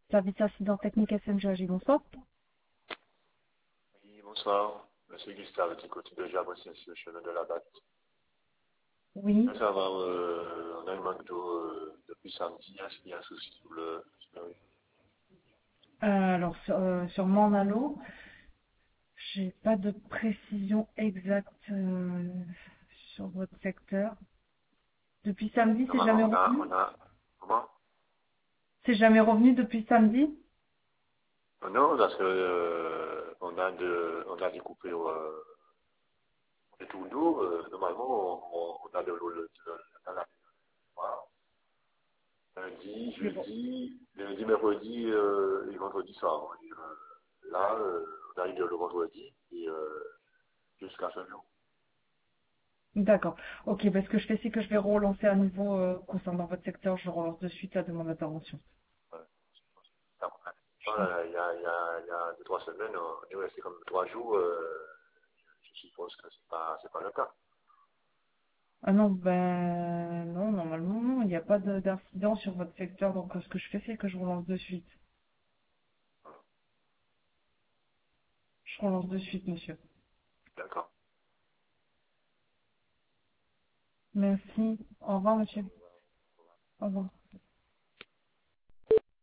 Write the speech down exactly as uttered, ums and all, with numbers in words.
Service incident technique S M G A G, bonsoir. Oui, bonsoir. Monsieur Gustave, du côté de Jabossin, sur le chemin de la Batte. Je Oui. veux savoir, euh, on a un manque d'eau euh, depuis samedi. Est-ce qu'il y a un souci sur le... sur le- Euh, alors, sur, euh, sur Manalo, j'ai pas de précision exacte euh, sur votre secteur. Depuis samedi, c'est jamais Normalement, on a, revenu? on a... Comment? C'est jamais revenu depuis samedi? Oh non, parce que euh, on a de, on a des coupures euh, de tout d'eau. Euh, normalement, on, on a de l'eau le, le, dans la soir. Lundi, Mais bon. jeudi, lundi, mercredi euh, et vendredi soir. Et, euh, là, euh, on arrive le vendredi et euh, jusqu'à ce jour. D'accord. Ok, bah, ce que je fais, c'est que je vais relancer à nouveau euh, concernant votre secteur. Je relance de suite la demande d'intervention. Ouais. Euh, Il y a, il y a, il y a deux, trois semaines, on est resté comme trois jours. Euh, je suppose que c'est pas, c'est pas le cas. Ah non, ben non, normalement, non, il n'y a pas de- d'incident sur votre secteur. Donc, euh, ce que je fais, c'est que je relance de suite. Je relance de suite, monsieur. D'accord. Merci. Au revoir, monsieur. Au revoir.